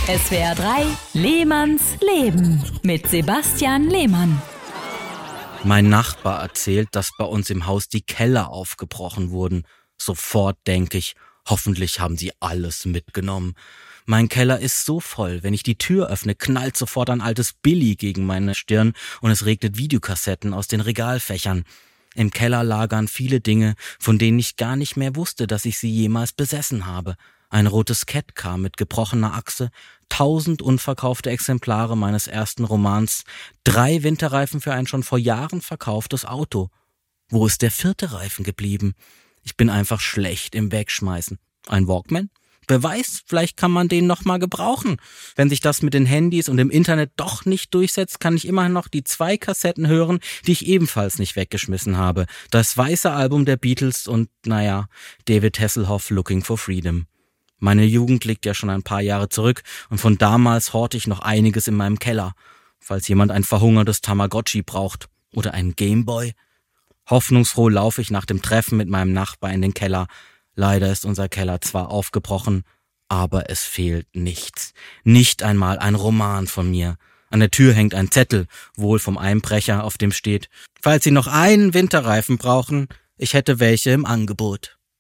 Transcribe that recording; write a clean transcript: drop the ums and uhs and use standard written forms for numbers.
SWR 3, Lehmanns Leben mit Sebastian Lehmann. Mein Nachbar erzählt, dass bei uns im Haus die Keller aufgebrochen wurden. Sofort denke ich, hoffentlich haben sie alles mitgenommen. Mein Keller ist so voll, wenn ich die Tür öffne, knallt sofort ein altes Billy gegen meine Stirn und es regnet Videokassetten aus den Regalfächern. Im Keller lagern viele Dinge, von denen ich gar nicht mehr wusste, dass ich sie jemals besessen habe. Ein rotes Catcar mit gebrochener Achse, 1000 unverkaufte Exemplare meines ersten Romans, 3 Winterreifen für ein schon vor Jahren verkauftes Auto. Wo ist der 4. Reifen geblieben? Ich bin einfach schlecht im Wegschmeißen. Ein Walkman? Wer weiß, vielleicht kann man den noch mal gebrauchen. Wenn sich das mit den Handys und dem Internet doch nicht durchsetzt, kann ich immerhin noch die 2 Kassetten hören, die ich ebenfalls nicht weggeschmissen habe. Das weiße Album der Beatles und, David Hasselhoff Looking for Freedom. Meine Jugend liegt ja schon ein paar Jahre zurück und von damals horte ich noch einiges in meinem Keller. Falls jemand ein verhungertes Tamagotchi braucht oder einen Gameboy. Hoffnungsfroh laufe ich nach dem Treffen mit meinem Nachbar in den Keller. Leider ist unser Keller zwar aufgebrochen, aber es fehlt nichts. Nicht einmal ein Roman von mir. An der Tür hängt ein Zettel, wohl vom Einbrecher, auf dem steht: Falls Sie noch einen Winterreifen brauchen, ich hätte welche im Angebot.